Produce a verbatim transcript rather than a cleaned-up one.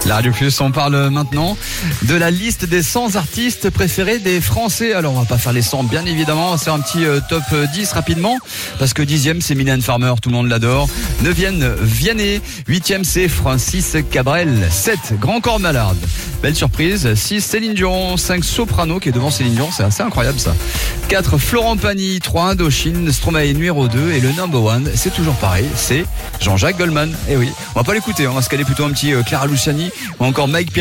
La Radio Plus, on parle maintenant de la liste des cent artistes préférés des Français. Alors on va pas faire les cent bien évidemment, c'est un petit euh, top dix rapidement, parce que dixième c'est Mylène Farmer, tout le monde l'adore. neuvième Vianney, huitième c'est Francis Cabrel, sept Grand Corps Malade, belle surprise. six Céline Dion, cinq Soprano qui est devant Céline Dion, c'est assez incroyable ça. quatre Florent Pagny, trois Indochine, Stromae numéro deux et le number one, c'est toujours pareil, c'est Jean-Jacques Goldman. Et oui, on va pas l'écouter, on va se caler plutôt un petit euh, Clara Luciani ou encore Mike Pierre.